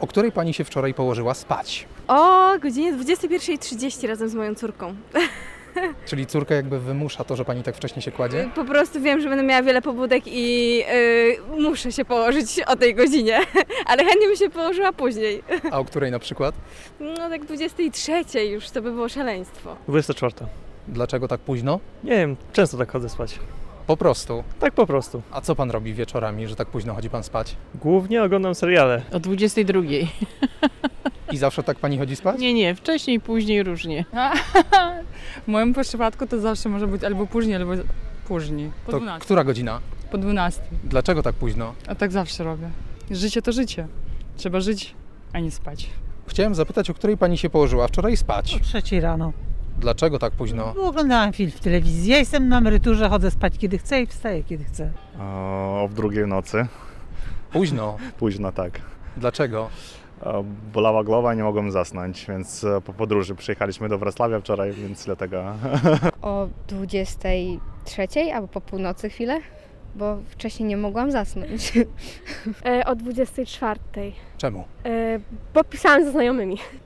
O której pani się wczoraj położyła spać? O godzinie 21:30 razem z moją córką. Czyli córka jakby wymusza to, że pani tak wcześnie się kładzie? Po prostu wiem, że będę miała wiele pobudek i muszę się położyć o tej godzinie, ale chętnie bym się położyła później. A o której na przykład? No tak 23:00 już, to by było szaleństwo. 24. Dlaczego tak późno? Nie wiem, często tak chodzę spać. Po prostu. Tak po prostu. A co pan robi wieczorami, że tak późno chodzi pan spać? Głównie oglądam seriale. O 22:00. I zawsze tak pani chodzi spać? Nie, wcześniej, później różnie. W moim przypadku to zawsze może być albo później, albo później. Po To 12. która godzina? Po 12. Dlaczego tak późno? A tak zawsze robię. Życie to życie. Trzeba żyć, a nie spać. Chciałem zapytać, o której pani się położyła wczoraj spać? O 3:00 rano. Dlaczego tak późno? Bo oglądałam film w telewizji. Ja jestem na emeryturze, chodzę spać kiedy chcę i wstaję kiedy chcę. O drugiej w nocy. Późno. Późno, tak. Dlaczego? Bolała głowa, nie mogłem zasnąć, więc po podróży przyjechaliśmy do Wrocławia wczoraj, więc dlatego. O 23:00 albo po północy chwilę, bo wcześniej nie mogłam zasnąć. O 24:00, Czemu? bo pisałam ze znajomymi.